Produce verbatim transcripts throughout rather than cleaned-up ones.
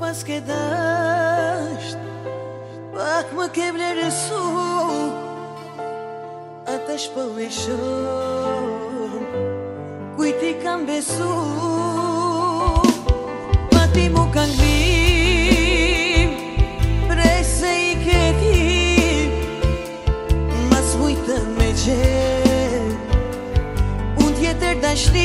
pas ke dasht, pak më ke vlerësu, atash po e shoh, kujt i kam besu. Ma ti mu kanë glim, prej se i keti, mas mujtë me gjenë, unë tjetër dashni.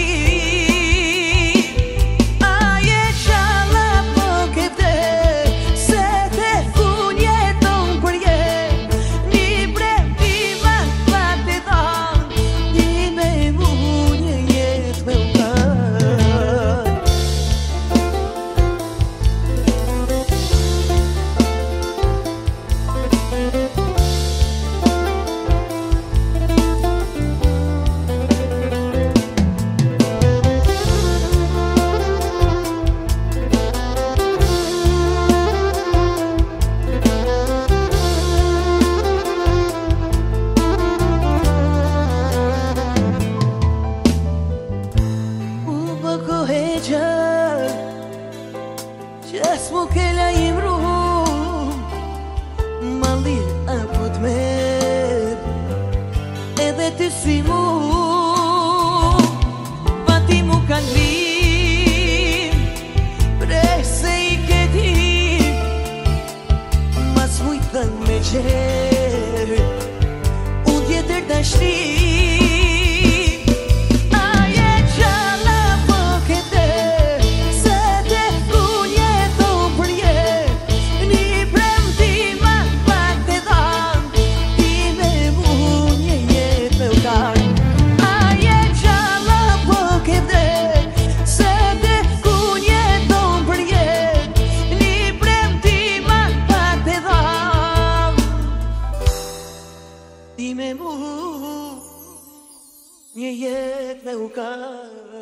Qas mu kella i mru, ma lirë apo t'mer, edhe ty si mu. Ma ti mu kanë glim, prej se i keti, mas mujtën me gjerë, unë tjetër dashni. Ti me mu, një jetë me u ka.